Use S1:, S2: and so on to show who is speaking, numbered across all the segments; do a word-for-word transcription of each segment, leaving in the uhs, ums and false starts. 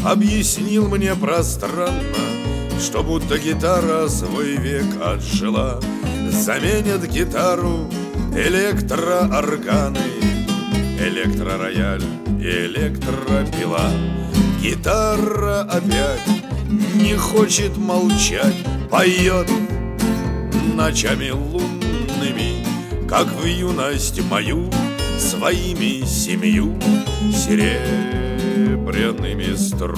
S1: объяснил мне пространно, что будто гитара свой век отжила. Заменят гитару электроорганы, электророяль и электропила. Гитара опять не хочет молчать, поет ночами лунными, как в юность мою, своими семью серебряными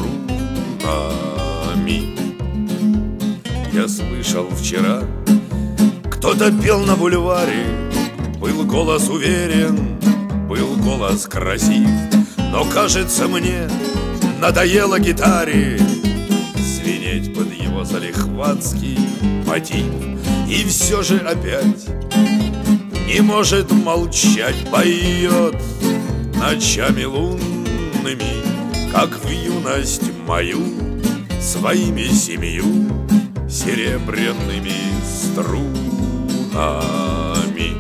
S1: струнами. Я слышал вчера, кто-то пел на бульваре, был голос уверен, был голос красив, но, кажется мне, надоело гитаре звенеть под его залихватский мотив. И все же опять не может молчать, поет ночами лунными, как в юность мою, своими семью серебряными струнами.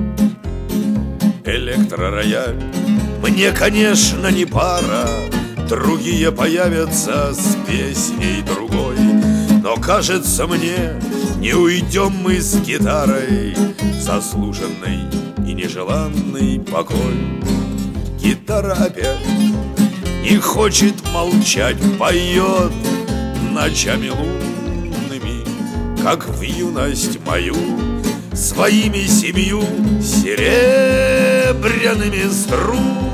S1: Электророяль мне, конечно, не пара, другие появятся с песней другой, но, кажется мне, не уйдем мы с гитарой в заслуженный и нежеланный покой. Гитара опять не хочет молчать, поет ночами лунными, как в юность мою, своими семью серебряными струнами.